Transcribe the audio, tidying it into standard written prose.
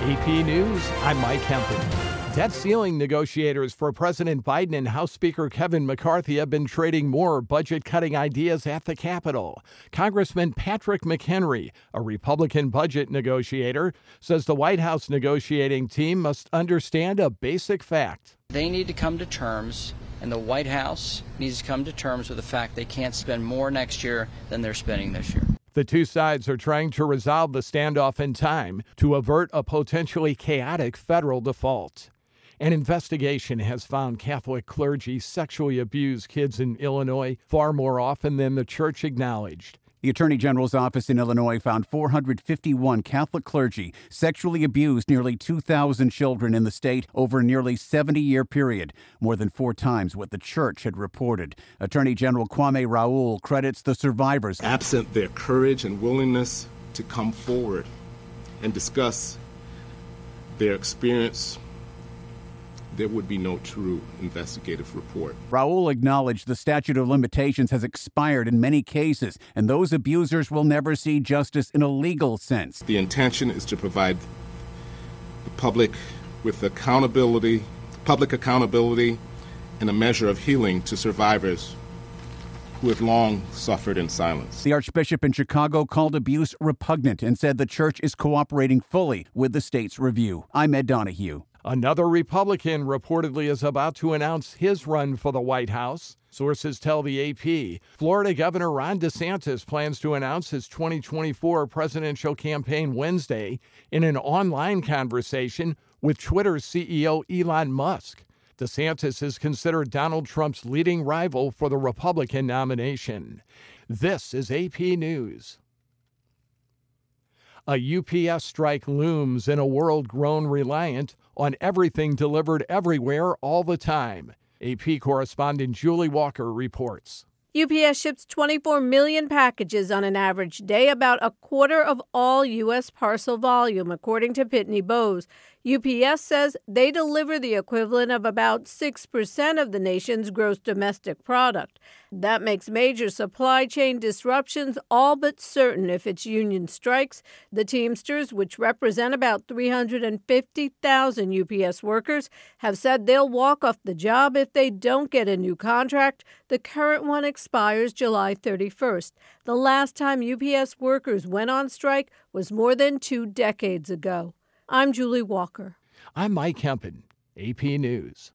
AP News, I'm Mike Hempel. Debt ceiling negotiators for President Biden and House Speaker Kevin McCarthy have been trading more budget-cutting ideas at the Capitol. Congressman Patrick McHenry, a Republican budget negotiator, says the White House negotiating team must understand a basic fact. They need to come to terms, and the White House needs to come to terms with the fact they can't spend more next year than they're spending this year. The two sides are trying to resolve the standoff in time to avert a potentially chaotic federal default. An investigation has found Catholic clergy sexually abuse kids in Illinois far more often than the church acknowledged. The Attorney General's office in Illinois found 451 Catholic clergy sexually abused nearly 2,000 children in the state over a nearly 70-year period, more than 4 times what the church had reported. Attorney General Kwame Raoul credits the survivors. Absent their courage and willingness to come forward and discuss their experience, there would be no true investigative report. Raoul acknowledged the statute of limitations has expired in many cases, and those abusers will never see justice in a legal sense. The intention is to provide the public with public accountability, and a measure of healing to survivors who have long suffered in silence. The Archbishop in Chicago called abuse repugnant and said the church is cooperating fully with the state's review. I'm Ed Donahue. Another Republican reportedly is about to announce his run for the White House. Sources tell the AP Florida Governor Ron DeSantis plans to announce his 2024 presidential campaign Wednesday in an online conversation with Twitter's CEO Elon Musk. DeSantis is considered Donald Trump's leading rival for the Republican nomination. This is AP News. A UPS strike looms in a world grown reliant on everything delivered everywhere all the time. AP correspondent Julie Walker reports. UPS ships 24 million packages on an average day, about a quarter of all U.S. parcel volume, according to Pitney Bowes. UPS says they deliver the equivalent of about 6% of the nation's gross domestic product. That makes major supply chain disruptions all but certain if its union strikes. The Teamsters, which represent about 350,000 UPS workers, have said they'll walk off the job if they don't get a new contract. The current one expires July 31st. The last time UPS workers went on strike was more than 2 decades ago. I'm Julie Walker. I'm Mike Hempel, AP News.